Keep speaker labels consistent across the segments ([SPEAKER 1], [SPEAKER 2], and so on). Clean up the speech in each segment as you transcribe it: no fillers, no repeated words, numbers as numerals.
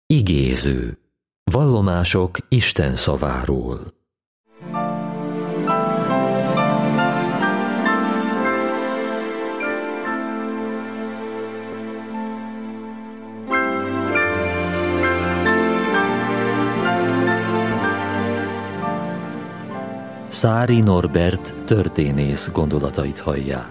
[SPEAKER 1] Igéző. Vallomások Isten szaváról. Szári Norbert történész gondolatait hallják.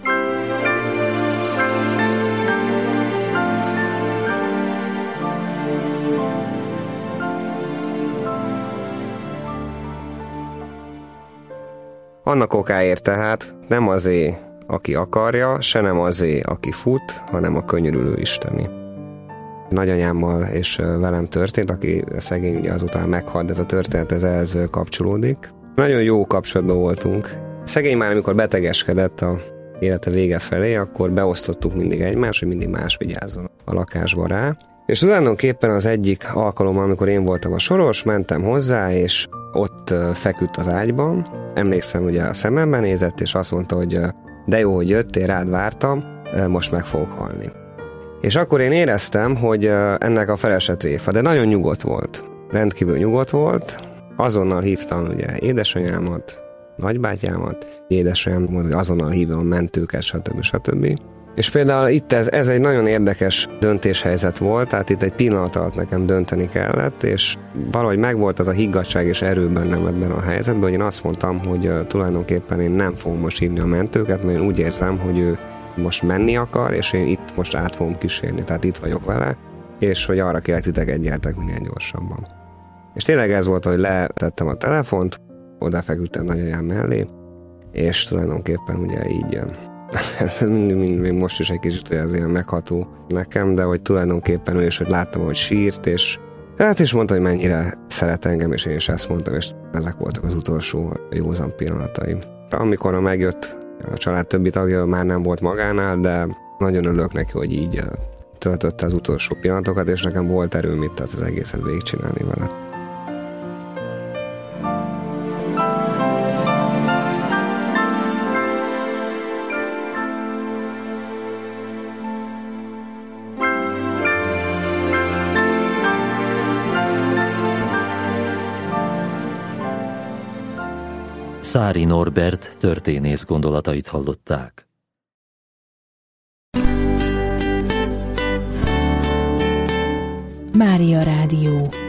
[SPEAKER 2] Annak okáért tehát nem azé, aki akarja, se nem azé, aki fut, hanem a könyörülő isteni. Nagyanyámmal és velem történt, aki szegény ugye azután meghalt, de ez a történet ehhez kapcsolódik. Nagyon jó kapcsolatban voltunk. Szegény már, amikor betegeskedett a élete vége felé, akkor beosztottuk mindig egymást, hogy mindig más vigyázzon a lakásba rá. És tulajdonképpen az egyik alkalommal, amikor én voltam a soros, mentem hozzá, és ott feküdt az ágyban. Emlékszem, ugye a szememben nézett, és azt mondta, hogy de jó, hogy jöttél, rád vártam, most meg fogok halni. És akkor én éreztem, hogy ennek a felese tréfa, de nagyon nyugodt volt. Rendkívül nyugodt volt. Azonnal hívtam ugye édesanyámat, nagybátyámat, édesanyám mondta, hogy azonnal hívom a mentőket, stb. És például itt ez egy nagyon érdekes döntéshelyzet volt, tehát itt egy pillanat alatt nekem dönteni kellett, és valahogy megvolt az a higgadtság és erő bennem ebben a helyzetben, hogy én azt mondtam, hogy tulajdonképpen én nem fogom most hívni a mentőket, mert én úgy érzem, hogy ő most menni akar, és én itt most át fogom kísérni, tehát itt vagyok vele, és hogy arra kérlek titeket, gyertek minél gyorsabban. És tényleg ez volt, hogy letettem a telefont, odafeküdtem nagyanyám mellé, és tulajdonképpen ugye így ez még most is egy kicsit ez ilyen megható nekem, de hogy tulajdonképpen ő is, hogy láttam, hogy sírt, és hát is mondta, hogy mennyire szeret engem, és én is ezt mondtam, és ezek voltak az utolsó józan pillanataim. Amikor megjött a család többi tagja, már nem volt magánál, de nagyon örülök neki, hogy így töltötte az utolsó pillanatokat, és nekem volt erőm itt az egészet végigcsinálni vele.
[SPEAKER 1] Szári Norbert történész gondolatait hallották.
[SPEAKER 3] Mária Rádió.